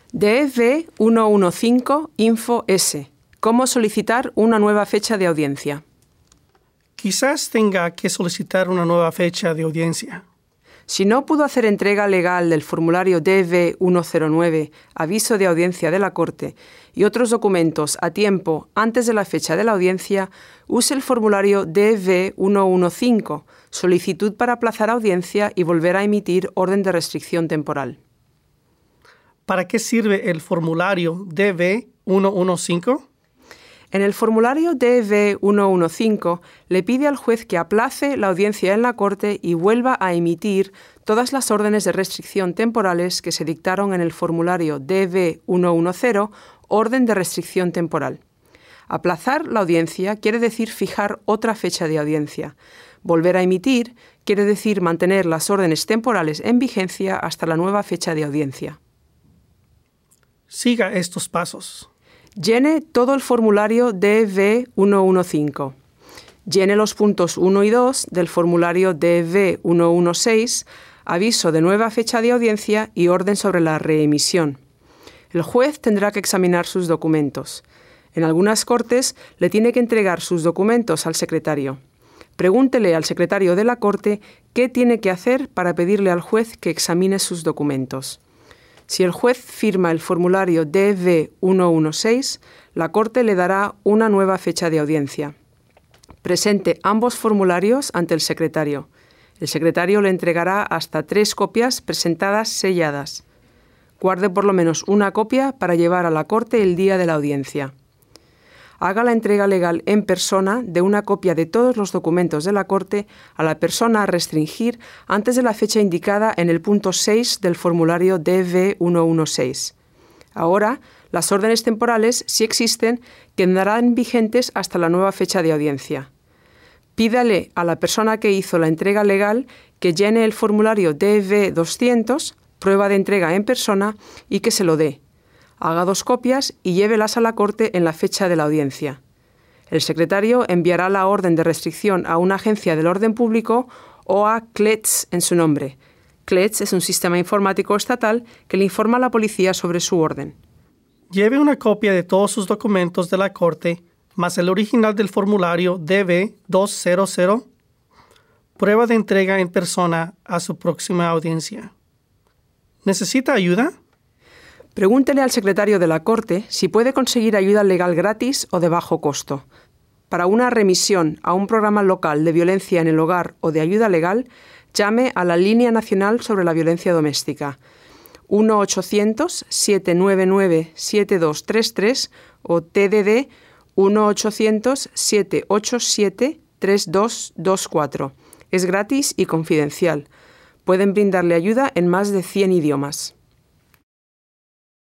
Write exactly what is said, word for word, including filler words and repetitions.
D F V ciento quince Info S. ¿Cómo solicitar una nueva fecha de audiencia? Quizás tenga que solicitar una nueva fecha de audiencia. Si no pudo hacer entrega legal del formulario D F V ciento nueve, aviso de audiencia de la Corte, y otros documentos a tiempo antes de la fecha de la audiencia, use el formulario D F V ciento quince, solicitud para aplazar audiencia y volver a emitir orden de restricción temporal. ¿Para qué sirve el formulario D F V ciento quince? En el formulario D F V ciento quince le pide al juez que aplace la audiencia en la Corte y vuelva a emitir todas las órdenes de restricción temporales que se dictaron en el formulario D F V ciento diez, orden de restricción temporal. Aplazar la audiencia quiere decir fijar otra fecha de audiencia. Volver a emitir quiere decir mantener las órdenes temporales en vigencia hasta la nueva fecha de audiencia. Siga estos pasos. Llene todo el formulario D F V ciento quince. Llene los puntos uno y dos del formulario D F V ciento dieciséis, aviso de nueva fecha de audiencia y orden sobre la reemisión. El juez tendrá que examinar sus documentos. En algunas cortes le tiene que entregar sus documentos al secretario. Pregúntele al secretario de la Corte qué tiene que hacer para pedirle al juez que examine sus documentos. Si el juez firma el formulario D F V ciento dieciséis, la Corte le dará una nueva fecha de audiencia. Presente ambos formularios ante el secretario. El secretario le entregará hasta tres copias presentadas selladas. Guarde por lo menos una copia para llevar a la Corte el día de la audiencia. Haga la entrega legal en persona de una copia de todos los documentos de la Corte a la persona a restringir antes de la fecha indicada en el punto seis del formulario D F V ciento dieciséis. Ahora, las órdenes temporales, si existen, quedarán vigentes hasta la nueva fecha de audiencia. Pídale a la persona que hizo la entrega legal que llene el formulario D F V doscientos, prueba de entrega en persona, y que se lo dé. Haga dos copias y llévelas a la Corte en la fecha de la audiencia. El secretario enviará la orden de restricción a una agencia del orden público o a C L E T S en su nombre. C L E T S es un sistema informático estatal que le informa a la policía sobre su orden. Lleve una copia de todos sus documentos de la Corte, más el original del formulario D F V doscientos. Prueba de entrega en persona a su próxima audiencia. ¿Necesita ayuda? Pregúntele al secretario de la Corte si puede conseguir ayuda legal gratis o de bajo costo. Para una remisión a un programa local de violencia en el hogar o de ayuda legal, llame a la Línea Nacional sobre la Violencia Doméstica uno ochocientos, siete nueve nueve, siete dos tres tres o T D D uno ochocientos, siete ocho siete, tres dos dos cuatro. Es gratis y confidencial. Pueden brindarle ayuda en más de cien idiomas.